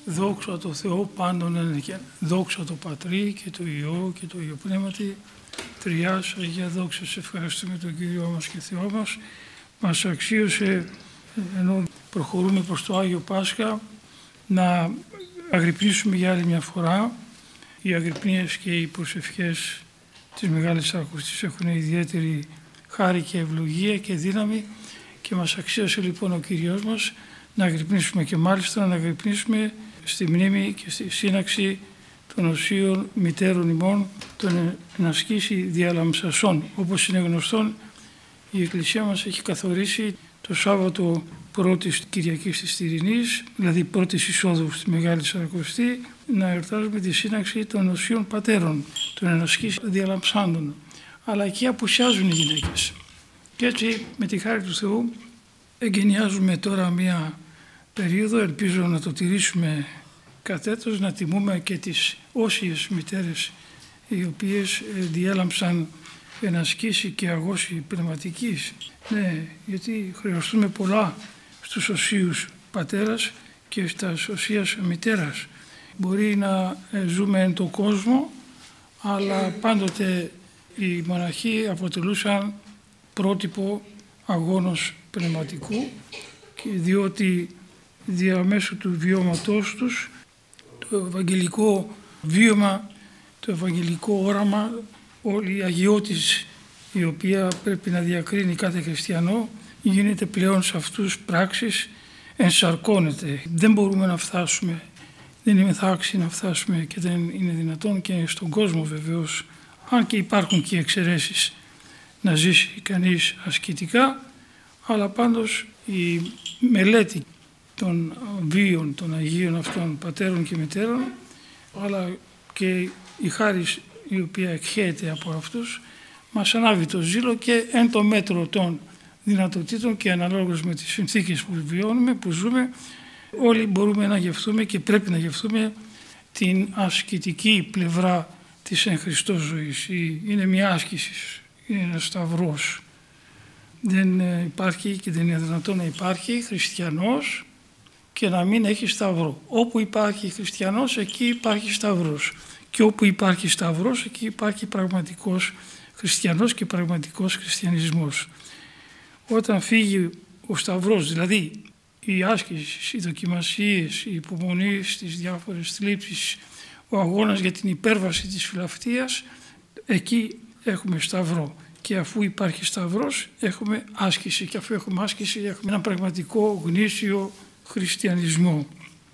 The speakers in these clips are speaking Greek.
Δόξα τω Θεώ πάντων ένεκεν. Δόξα τω Πατρί και το Υιό και το Υιό Πνεύματι. Τριάς Αγία δόξα, σε ευχαριστούμε τον Κύριο μας και Θεό μας. Μας αξίωσε, ενώ προχωρούμε προς το Άγιο Πάσχα, να αγρυπνήσουμε για άλλη μια φορά. Οι αγρυπνίες και οι προσευχές της Μεγάλης Σαρακοστής έχουν ιδιαίτερη χάρη και ευλογία και δύναμη και μας αξίωσε λοιπόν ο Κύριος μας να αγρυπνήσουμε και μάλιστα να αγρυπνήσουμε στη μνήμη και στη σύναξη των οσίων μητέρων ημών των ενασκήσει διαλαμψασών. Όπως είναι γνωστόν, η Εκκλησία μας έχει καθορίσει το Σάββατο πρώτης Κυριακής της Τυρινής, δηλαδή πρώτης εισόδου στη Μεγάλη Σαρακοστή, να εορτάζουμε τη σύναξη των οσίων πατέρων, των ενασκήσει διαλαμψάντων. Αλλά εκεί απουσιάζουν οι γυναίκες. Και έτσι, με τη χάρη του Θεού, εγκαινιάζουμε τώρα μία περίοδο, ελπίζω να το τηρήσουμε κατέτος, να τιμούμε και τις όσιες μητέρες οι οποίες διέλαμψαν ενασκήσει και αγώση πνευματικής. Ναι, γιατί χρειαστούμε πολλά στους οσίους πατέρας και στα οσίας μητέρας. Μπορεί να ζούμε εν τον κόσμο, αλλά πάντοτε οι μοναχοί αποτελούσαν πρότυπο αγώνος πνευματικού, διότι διαμέσου του βιώματός τους το ευαγγελικό βίωμα, το ευαγγελικό όραμα, όλη η αγιότης η οποία πρέπει να διακρίνει κάθε χριστιανό γίνεται πλέον σε αυτούς πράξεις, ενσαρκώνεται. Δεν μπορούμε να φτάσουμε, δεν είμαστε άξιοι να φτάσουμε και δεν είναι δυνατόν και στον κόσμο βεβαίως, αν και υπάρχουν και εξαιρέσεις, να ζήσει κανείς ασκητικά, αλλά πάντως η μελέτη των βίων των Αγίων αυτών πατέρων και μητέρων, αλλά και η χάρις η οποία εκχέεται από αυτούς, μας ανάβει το ζήλο και εν το μέτρο των δυνατοτήτων και αναλόγως με τις συνθήκες που βιώνουμε, που ζούμε, όλοι μπορούμε να γευτούμε και πρέπει να γευτούμε την ασκητική πλευρά της εν Χριστώ ζωής. Είναι μια άσκηση, είναι ένας σταυρός. Δεν υπάρχει και δεν είναι δυνατόν να υπάρχει χριστιανός και να μην έχει σταυρό. Όπου υπάρχει χριστιανός, εκεί υπάρχει σταυρός. Και όπου υπάρχει σταυρός, εκεί υπάρχει πραγματικός χριστιανός και πραγματικός χριστιανισμός. Όταν φύγει ο σταυρός, δηλαδή η άσκηση, οι δοκιμασίες, η υπομονή στις διάφορες θλίψεις, ο αγώνας για την υπέρβαση της φιλαυτίας, εκεί έχουμε σταυρό. Και αφού υπάρχει σταυρός, έχουμε άσκηση. Και αφού έχουμε άσκηση, έχουμε έναν πραγματικό γνήσιο χριστιανισμό.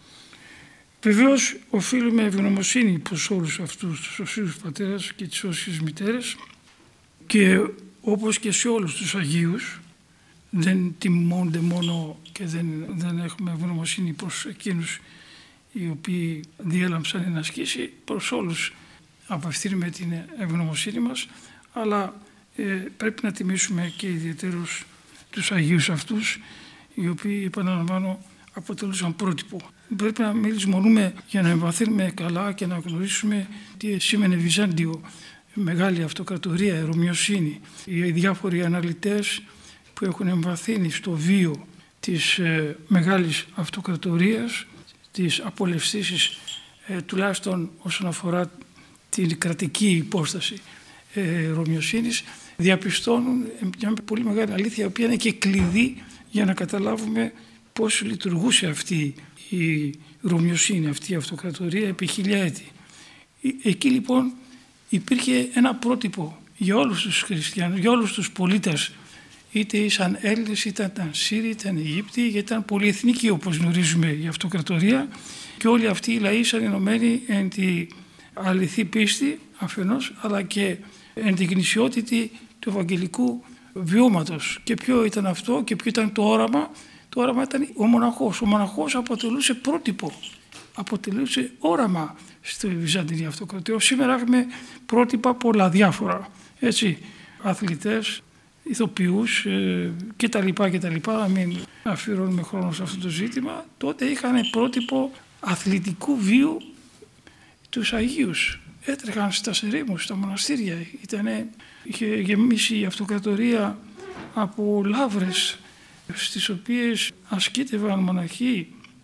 Βεβαίως, οφείλουμε ευγνωμοσύνη προς όλους αυτούς τους οσίους πατέρες και τις όσιες μητέρες και όπως και σε όλους τους Αγίους, δεν τιμώνται μόνο και δεν έχουμε ευγνωμοσύνη προς εκείνους οι οποίοι διέλαμψαν εν ασκήσει, προς όλους απευθύνουμε την ευγνωμοσύνη μας, αλλά πρέπει να τιμήσουμε και ιδιαίτερως τους Αγίους αυτούς, οι οποίοι, επαναλαμβάνω, αποτελούσαν πρότυπο. Πρέπει να μην λησμονούμε για να εμβαθύνουμε καλά και να γνωρίσουμε τι σήμαινε Βυζάντιο, μεγάλη αυτοκρατορία, ρωμιοσύνη. Οι διάφοροι αναλυτές που έχουν εμβαθύνει στο βίο της μεγάλης αυτοκρατορίας, της απολευθύσης, τουλάχιστον όσον αφορά την κρατική υπόσταση ρωμιοσύνης, διαπιστώνουν μια πολύ μεγάλη αλήθεια, η οποία είναι και κλειδί για να καταλάβουμε πώς λειτουργούσε αυτή η ρωμιοσύνη, αυτή η αυτοκρατορία επί χιλιά έτη. Εκεί λοιπόν υπήρχε ένα πρότυπο για όλους τους χριστιανούς, για όλους τους πολίτες, είτε ήσαν Έλληνες, είτε ήταν Σύριοι, ήταν Αιγύπτιοι, γιατί ήταν πολυεθνική όπως γνωρίζουμε η αυτοκρατορία και όλοι αυτοί οι λαοί ήσαν ενωμένοι εν τη αληθή πίστη αφενός, αλλά και εν τη γνησιότητα του ευαγγελικού βιώματος. Και ποιο ήταν αυτό και ποιο ήταν το όραμα? Το όραμα ήταν ο μοναχός. Ο μοναχός αποτελούσε πρότυπο, αποτελούσε όραμα στη Βυζαντινή Αυτοκρατορία. Σήμερα έχουμε πρότυπα πολλά διάφορα, έτσι, αθλητές, ηθοποιούς κτλ. Να μην αφιερώνουμε χρόνο σε αυτό το ζήτημα. Τότε είχαν πρότυπο αθλητικού βίου τους Αγίους. Έτρεχαν στα ερήμους, στα μοναστήρια. Είχε γεμίσει η αυτοκρατορία από λαύρες στις οποίες ασκήτευαν μοναχοί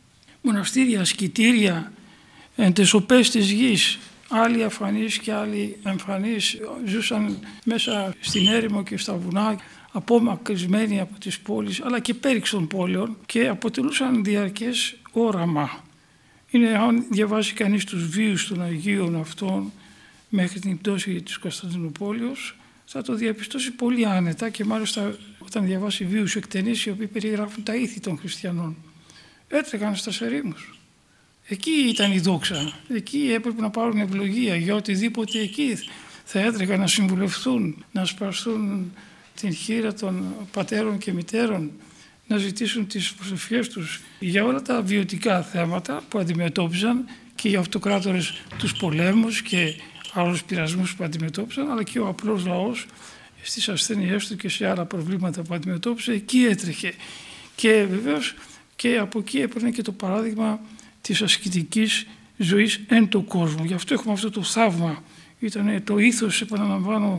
μοναστήρια, ασκητήρια, εν τες οπές της γης, άλλοι αφανείς και άλλοι εμφανείς, ζούσαν μέσα στην έρημο και στα βουνά, απομακρυσμένοι από τις πόλεις, αλλά και πέριξ των πόλεων, και αποτελούσαν διαρκές όραμα. Αν διαβάσει κανείς τους βίους των Αγίων αυτών μέχρι την πτώση της Κωνσταντινούπολης, θα το διαπιστώσει πολύ άνετα, και μάλιστα όταν διαβάσει βίους εκτενείς οι οποίοι περιγράφουν τα ήθη των χριστιανών. Έτρεχαν στα ερήμους. Εκεί ήταν η δόξα. Εκεί έπρεπε να πάρουν ευλογία για οτιδήποτε εκεί θα έτρεχαν να συμβουλευτούν, να σπαστούν την χείρα των πατέρων και μητέρων, να ζητήσουν τις προσευχές τους για όλα τα βιωτικά θέματα που αντιμετώπιζαν, και οι αυτοκράτορες τους πολέμους και άλλους πειρασμούς που αντιμετώπιζαν, αλλά και ο απλός λαός στις ασθένειές του και σε άλλα προβλήματα που αντιμετώπιζε, εκεί έτρεχε. Και βεβαίως και από εκεί έπαιρνε και το παράδειγμα της ασκητικής ζωής εν το κόσμο. Γι' αυτό έχουμε αυτό το θαύμα. Ήταν το ήθος, επαναλαμβάνω,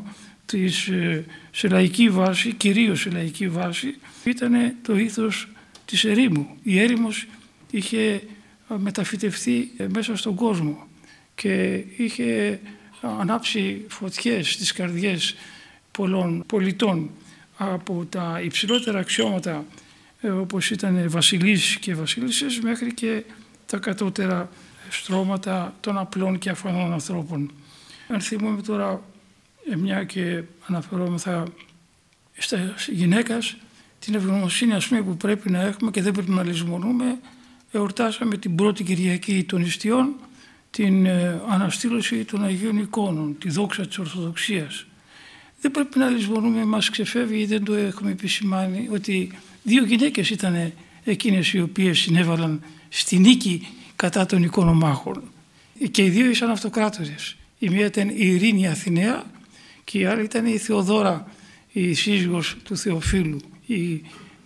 σε λαϊκή βάση, κυρίως σε λαϊκή βάση, ήταν το ήθος της ερήμου. Η έρημος είχε μεταφυτευτεί μέσα στον κόσμο και είχε ανάψει φωτιές στις καρδιές πολλών πολιτών, από τα υψηλότερα αξιώματα όπως ήταν βασιλείς και βασίλισσες, μέχρι και τα κατώτερα στρώματα των απλών και αφανών ανθρώπων. Αν θυμούμε τώρα, μια και αναφερόμεθα στα γυναίκας, την ευγνωμοσύνη που πρέπει να έχουμε και δεν πρέπει να λησμονούμε, εορτάσαμε την πρώτη Κυριακή των Ιστιών την αναστήλωση των Αγίων Εικόνων, τη δόξα της Ορθοδοξίας. Δεν πρέπει να λησμονούμε, μας ξεφεύγει, δεν το έχουμε επισημάνει, ότι δύο γυναίκες ήταν εκείνες οι οποίες συνέβαλαν στη νίκη κατά των εικονομάχων. Και οι δύο ήσαν αυτοκράτορες. Η μία ήταν η Ειρήνη Αθηναία και η άλλη ήταν η Θεοδόρα, η σύζυγος του Θεοφύλου, η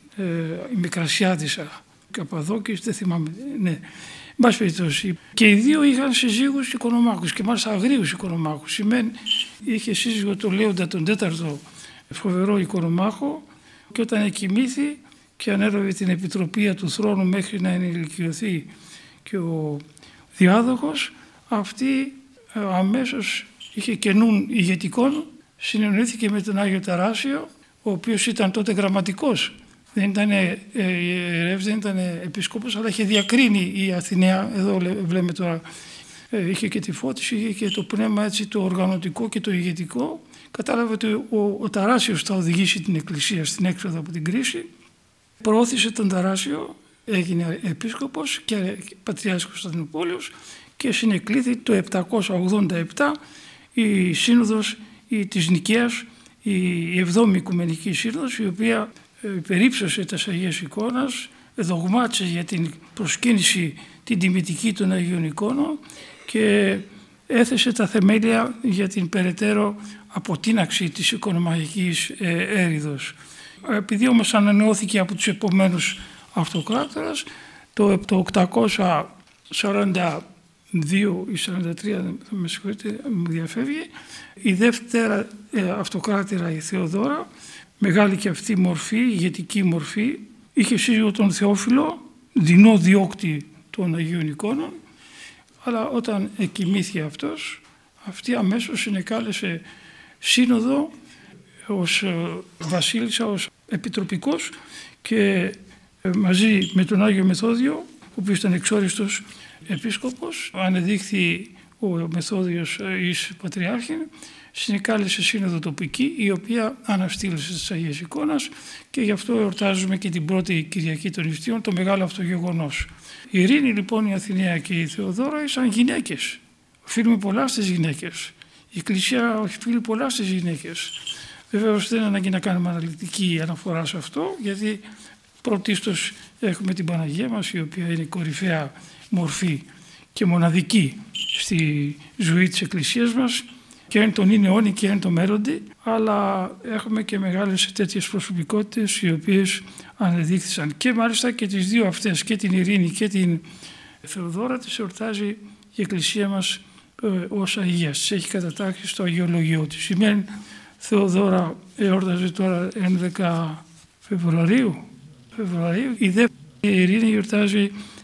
Μικρασιάτισσα, Καπαδόκης, δεν θυμάμαι, ναι. Μπας περιπτώσει. Και οι δύο είχαν συζύγους οικονομάχους, και μάλιστα αγρίους οικονομάχους. Σημαίνει, είχε σύζυγο τον Λέοντα τον τέταρτο, φοβερό οικονομάχο, και όταν εκοιμήθη και ανέλαβε την επιτροπή του θρόνου μέχρι να ενηλικιωθεί και ο διάδοχος, αυτή αμέσως είχε καινούν ηγετικών, συνεννοήθηκε με τον Άγιο Ταράσιο, ο οποίος ήταν τότε γραμματικός. Δεν ήταν ιερεύς, δεν ήταν επίσκοπος, αλλά είχε διακρίνει η Αθηναία. Εδώ βλέπουμε τώρα, είχε και τη φώτιση, είχε και το πνεύμα έτσι, το οργανωτικό και το ηγετικό. Κατάλαβε ότι ο Ταράσιος θα οδηγήσει την Εκκλησία στην έξοδο από την κρίση. Προώθησε τον Ταράσιο, έγινε επίσκοπος και πατριάρχης Κωνσταντινούπολης, και συνεκλήθη το 787 η Σύνοδος της Νικαίας, η 7η Οικουμενική Σύνοδος, η οποία περίψωσε τις Αγίες Εικόνας, δογμάτισε για την προσκύνηση την τιμητική των Αγίων Εικόνων και έθεσε τα θεμέλια για την περαιτέρω αποτείναξη της εικονομαχικής έρηδος. Επειδή όμως ανανεώθηκε από τους επομένους αυτοκράτορας, το 842 ή 43, με συγχωρείτε, μου διαφεύγει, η δεύτερα αυτοκράτηρα, η Θεοδόρα, μεγάλη και αυτή μορφή, ηγετική μορφή, είχε σύζυγο τον Θεόφιλο, δεινό διώκτη των Αγίων Εικόνων, αλλά όταν εκοιμήθη αυτός, αυτή αμέσως συνεκάλεσε σύνοδο ως βασίλισσα, ως επιτροπικός, και μαζί με τον Άγιο Μεθόδιο, ο οποίος ήταν εξόριστος επίσκοπος, ανεδείχθη ο Μεθόδιος εις Πατριάρχη, συνεκάλεσε σύνοδο τοπική, η οποία αναστήλωσε τις Αγίες Εικόνας, και γι' αυτό εορτάζουμε και την πρώτη Κυριακή των Ιστιών, το μεγάλο αυτό γεγονός. Η Ειρήνη λοιπόν, η Αθηναία και η Θεοδόρα ήσαν γυναίκες. Οφείλουμε πολλά στις γυναίκες. Η Εκκλησία οφείλει πολλά στις γυναίκες. Βεβαίως δεν είναι ανάγκη να κάνουμε αναλυτική αναφορά σε αυτό, γιατί πρωτίστως έχουμε την Παναγία μας, η οποία είναι κορυφαία μορφή και μοναδική στη ζωή της Εκκλησίας μας, και εν τον είναι αιώνι και εν το μέλλοντι, αλλά έχουμε και μεγάλες τέτοιες προσωπικότητες οι οποίες ανεδείχθησαν, και μάλιστα και τις δύο αυτές, και την Ειρήνη και την Θεοδόρα, τις εορτάζει η Εκκλησία μας ως Αγίας. Τις έχει κατατάξει στο Αγιολογιό της. Η μεν Θεοδόρα εόρταζε τώρα 11 Φεβρουαρίου, η δε Ειρήνη γιορτάζει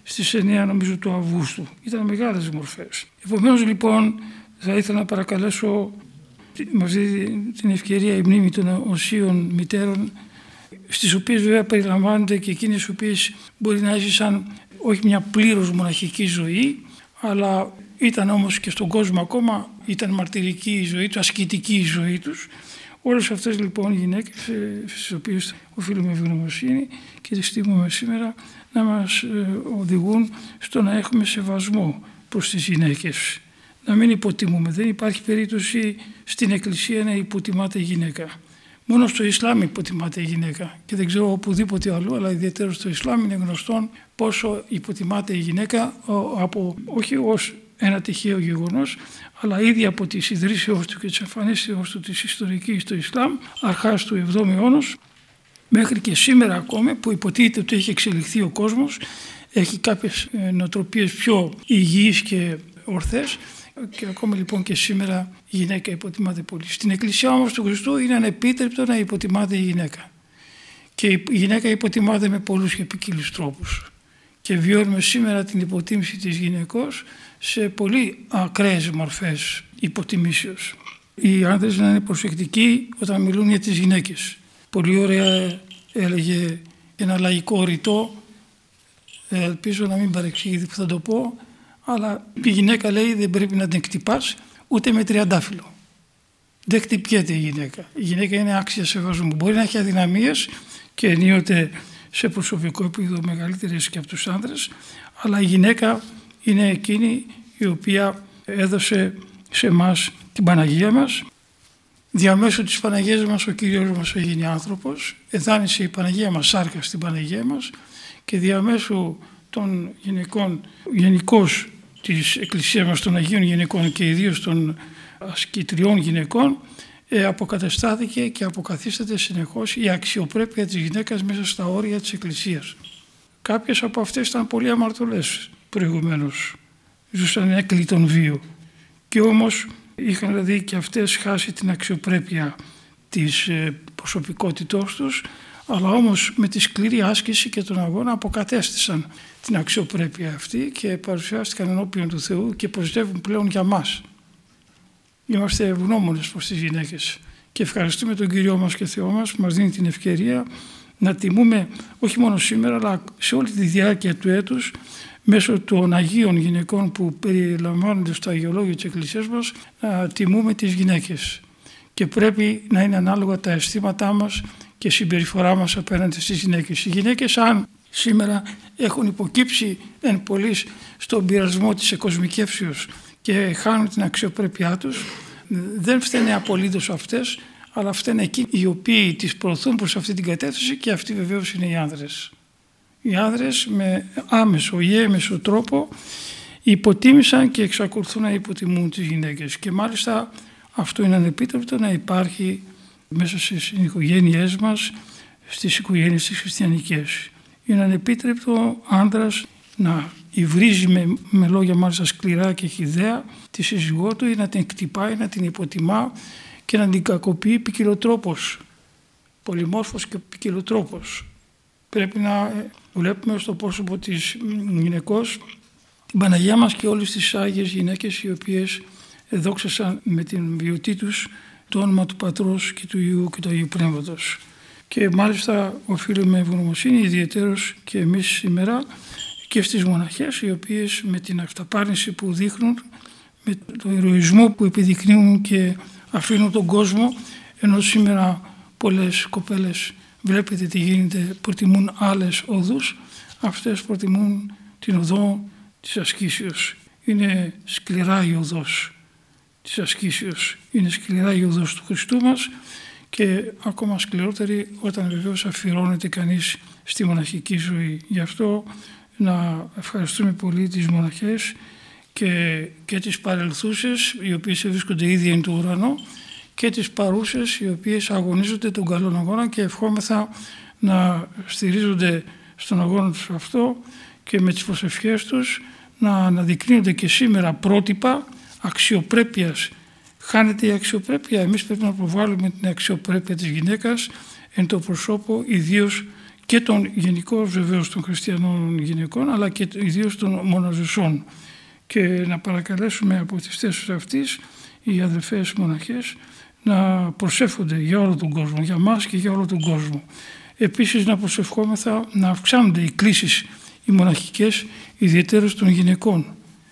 στις 9 νομίζω του Αυγούστου. Ήταν μεγάλες μορφές. Επομένως λοιπόν θα ήθελα να παρακαλέσω με αυτή την ευκαιρία η μνήμη των οσίων μητέρων, στις οποίες βέβαια περιλαμβάνονται και εκείνες οι οποίες μπορεί να έζησαν όχι μια πλήρως μοναχική ζωή, αλλά ήταν όμως και στον κόσμο ακόμα, ήταν μαρτυρική η ζωή τους, ασκητική η ζωή τους. Όλες αυτές λοιπόν οι γυναίκες στις οποίες οφείλουμε ευγνωμοσύνη και τις τιμούμε σήμερα να μας οδηγούν στο να έχουμε σεβασμό προς τις γυναίκες. Να μην υποτιμούμε. Δεν υπάρχει περίπτωση στην Εκκλησία να υποτιμάται η γυναίκα. Μόνο στο Ισλάμ υποτιμάται η γυναίκα και δεν ξέρω οπουδήποτε αλλού, αλλά ιδιαίτερα στο Ισλάμ είναι γνωστόν πόσο υποτιμάται η γυναίκα όχι ως ένα τυχαίο γεγονός, αλλά ήδη από τις ιδρύσεώς του και τις εμφανίσεώς του της ιστορικής στο Ισλάμ, αρχάς του 7ου αιώνα, μέχρι και σήμερα ακόμα που υποτίθεται ότι έχει εξελιχθεί ο κόσμος, έχει κάποιες νοοτροπίες πιο υγιείς και ορθές, και ακόμα λοιπόν και σήμερα η γυναίκα υποτιμάται πολύ. Στην Εκκλησία όμως του Χριστού είναι ανεπίτρεπτο να υποτιμάται η γυναίκα. Και η γυναίκα υποτιμάται με πολλούς και ποικίλους τρόπους. Και βιώνουμε σήμερα την υποτίμηση της γυναικός σε πολύ ακραίες μορφές υποτιμήσεως. Οι άντρες να είναι προσεκτικοί όταν μιλούν για τις γυναίκες. Πολύ ωραία έλεγε ένα λαϊκό ρητό, ελπίζω να μην παρεξηγηθεί που θα το πω, αλλά η γυναίκα λέει δεν πρέπει να την χτυπάς ούτε με τριαντάφυλλο. Δεν χτυπιέται η γυναίκα. Η γυναίκα είναι άξια σεβασμού. Μπορεί να έχει αδυναμίες και ενίοτε σε προσωπικό επίπεδο μεγαλύτερες και από τους άνδρες, αλλά η γυναίκα είναι εκείνη η οποία έδωσε σε εμάς την Παναγία μας. Διαμέσου της Παναγίας μας ο Κύριος μας έγινε άνθρωπος, εδάνησε η Παναγία μας σάρκα στην Παναγία μας και διαμέσου των γυναικών, γενικώς της Εκκλησίας μας των Αγίων Γυναικών και ιδίως των ασκητριών γυναικών, αποκαταστάθηκε και αποκαθίσταται συνεχώς η αξιοπρέπεια της γυναίκας μέσα στα όρια της Εκκλησίας. Κάποιες από αυτές ήταν πολύ αμαρτωλές προηγουμένως, ζούσαν έκλειτον βίο και όμως είχαν δηλαδή και αυτές χάσει την αξιοπρέπεια της προσωπικότητός τους, αλλά όμως με τη σκληρή άσκηση και τον αγώνα αποκατέστησαν την αξιοπρέπεια αυτή και παρουσιάστηκαν ενώπιον του Θεού και προστεύουν πλέον για μας. Είμαστε ευγνώμονες προς τις γυναίκες και ευχαριστούμε τον Κύριό μας και Θεό μας που μας δίνει την ευκαιρία να τιμούμε όχι μόνο σήμερα αλλά σε όλη τη διάρκεια του έτους μέσω των Αγίων Γυναικών που περιλαμβάνονται στο Αγιολόγιο της Εκκλησίας μας να τιμούμε τις γυναίκες και πρέπει να είναι ανάλογα τα αισθήματά μας και η συμπεριφορά μας απέναντι στις γυναίκες. Οι γυναίκες αν σήμερα έχουν υποκύψει εν πολλοίς στον πειρασμό της εκοσμικεύσεως και χάνουν την αξιοπρέπειά τους, δεν φταίνε απολύτως αυτές, αλλά φταίνε εκείνοι οι οποίοι τις προωθούν προς αυτή την κατεύθυνση και αυτοί βεβαίως είναι οι άνδρες. Οι άνδρες με άμεσο ή έμεσο τρόπο υποτίμησαν και εξακολουθούν να υποτιμούν τις γυναίκες και μάλιστα αυτό είναι ανεπίτρεπτο να υπάρχει μέσα στις οικογένειές μας, στις οικογένειες τις χριστιανικές. Είναι ανεπίτρεπτο άνδρας να υβρίζει με λόγια μάλιστα σκληρά και χυδαία τη σύζυγό του ή να την κτυπάει, να την υποτιμά και να την κακοποιεί ποικιλοτρόπως, πολυμόρφος και ποικιλοτρόπος. Πρέπει να βλέπουμε στο πρόσωπο της γυναικός την Παναγία μας και όλες τις Άγιες γυναίκες οι οποίες δόξασαν με την βιωτή τους το όνομα του Πατρός και του Υιού και του Αγίου Πνεύματος. Και μάλιστα οφείλουμε ευγνωμοσύνη ιδιαιτέρως και εμείς σήμερα και στις μοναχές οι οποίες με την αυταπάρνηση που δείχνουν, με το ηρωισμό που επιδεικνύουν και αφήνουν τον κόσμο, ενώ σήμερα πολλές κοπέλες βλέπετε τι γίνεται, προτιμούν άλλες οδούς, αυτές προτιμούν την οδό της ασκήσεως. Είναι σκληρά η οδός της ασκήσεως, είναι σκληρά η οδός του Χριστού μας και ακόμα σκληρότερη όταν βεβαίως αφιερώνεται κανείς στη μοναχική ζωή. Γι' αυτό να ευχαριστούμε πολύ τις μοναχές και τις παρελθούσες οι οποίες βρίσκονται ήδη εν του ουρανό και τις παρούσες οι οποίες αγωνίζονται τον καλόν αγώνα και ευχόμεθα να στηρίζονται στον αγώνα τους αυτό και με τις προσευχές τους να αναδεικνύονται και σήμερα πρότυπα αξιοπρέπειας. Χάνεται η αξιοπρέπεια, εμείς πρέπει να προβάλλουμε την αξιοπρέπεια της γυναίκας εν το προσώπο ιδίως και των γενικών βεβαίως των χριστιανών γυναικών, αλλά και ιδίως των μοναζουσών. Και να παρακαλέσουμε από τις θέσεις αυτής οι αδελφές μοναχές να προσεύχονται για όλο τον κόσμο, για μας και για όλο τον κόσμο. Επίσης να προσευχόμεθα να αυξάνονται οι κλήσεις οι μοναχικές, ιδιαίτερα των γυναικών.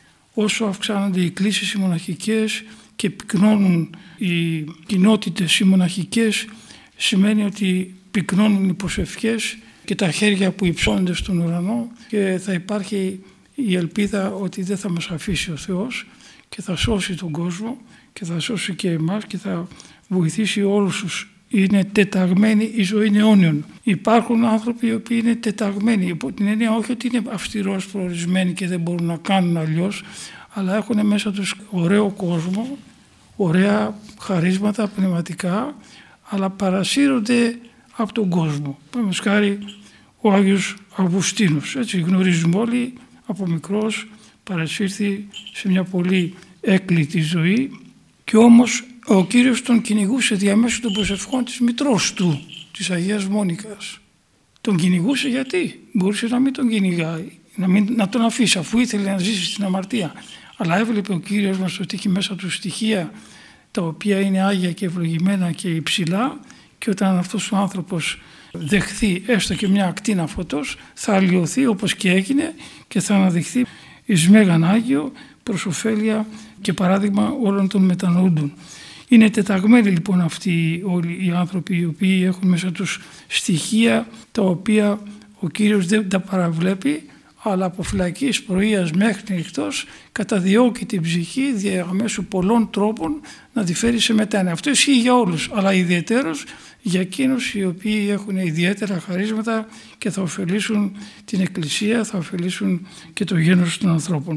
Όσο αυξάνονται οι κλήσεις οι μοναχικές και πυκνώνουν οι κοινότητες οι μοναχικές, σημαίνει ότι πυκνώνουν οι προσευχές και τα χέρια που υψώνονται στον ουρανό, και θα υπάρχει η ελπίδα ότι δεν θα μας αφήσει ο Θεός και θα σώσει τον κόσμο και θα σώσει και εμάς και θα βοηθήσει όλους τους. Είναι τεταγμένοι, η ζωή είναι αιώνιον. Υπάρχουν άνθρωποι οι οποίοι είναι τεταγμένοι, υπό την έννοια όχι ότι είναι αυστηρός προορισμένοι και δεν μπορούν να κάνουν αλλιώς, αλλά έχουν μέσα τους ωραίο κόσμο, ωραία χαρίσματα πνευματικά, αλλά παρασύρονται από τον κόσμο. Παραδείγματος χάρη ο Άγιος Αυγουστίνος, έτσι γνωρίζουμε όλοι, από μικρός παρασύρθη σε μια πολύ έκλητη ζωή, και όμως ο Κύριος τον κυνηγούσε διαμέσου των προσευχών της μητρός του, της Αγίας Μόνικας. Τον κυνηγούσε γιατί? Μπορούσε να μην τον κυνηγάει, να τον αφήσει αφού ήθελε να ζήσει στην αμαρτία. Αλλά έβλεπε ο Κύριος μας ότι έχει μέσα του στοιχεία τα οποία είναι άγια και ευλογημένα και υψηλά, και όταν αυτός ο άνθρωπος δεχθεί έστω και μια ακτίνα φωτός, θα αλλοιωθεί όπως και έγινε και θα αναδειχθεί εις Μέγαν Άγιο προς ωφέλεια και παράδειγμα όλων των μετανοούντων. Είναι τεταγμένοι λοιπόν αυτοί όλοι οι άνθρωποι οι οποίοι έχουν μέσα τους στοιχεία τα οποία ο Κύριος δεν τα παραβλέπει, αλλά από φυλακής πρωίας μέχρι νυχτός καταδιώκει την ψυχή διαμέσου πολλών τρόπων να τη φέρει σε μετάνοια. Αυτό ισχύει για όλους, αλλά ιδιαιτέρως για εκείνους οι οποίοι έχουν ιδιαίτερα χαρίσματα και θα ωφελήσουν την Εκκλησία, θα ωφελήσουν και το γένος των ανθρώπων.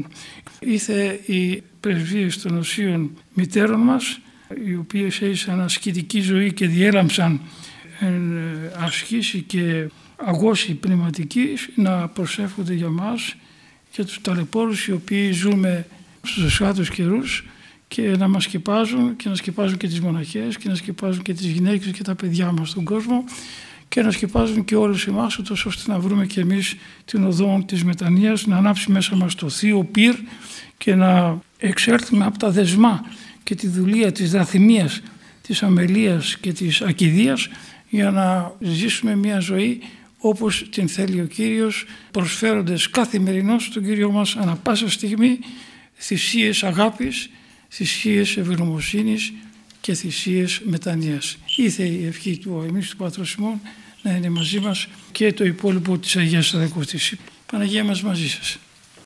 Ήθε οι πρεσβείες των Οσίων Μητέρων μας, οι οποίες έζησαν ασκητική ζωή και διέλαμψαν ασκήσει και αγώση πνευματική, να προσεύχονται για μας, για τους ταλαιπώρους οι οποίοι ζούμε στους εσχάτους καιρούς, και να μας σκεπάζουν και να σκεπάζουν και τις μοναχές και να σκεπάζουν και τις γυναίκες και τα παιδιά μας στον κόσμο, και να σκεπάζουν και όλους εμάς, ούτως ώστε να βρούμε και εμείς την οδό της μετανοίας, να ανάψει μέσα μας το θείο πυρ και να εξέλθουμε από τα δεσμά και τη δουλεία της δραθυμίας, της αμελίας και της ακηδίας, για να ζήσουμε μια ζωή όπως την θέλει ο Κύριος, προσφέροντας καθημερινώς στον Κύριο μας ανά πάσα στιγμή θυσίες αγάπης, θυσίες ευγνωμοσύνης και θυσίες μετανοίας. Ήθε η ευχή του εμείς του Πατρός ημών να είναι μαζί μας και το υπόλοιπο της Αγίας Σαρακοστής. Παναγία μας μαζί σας.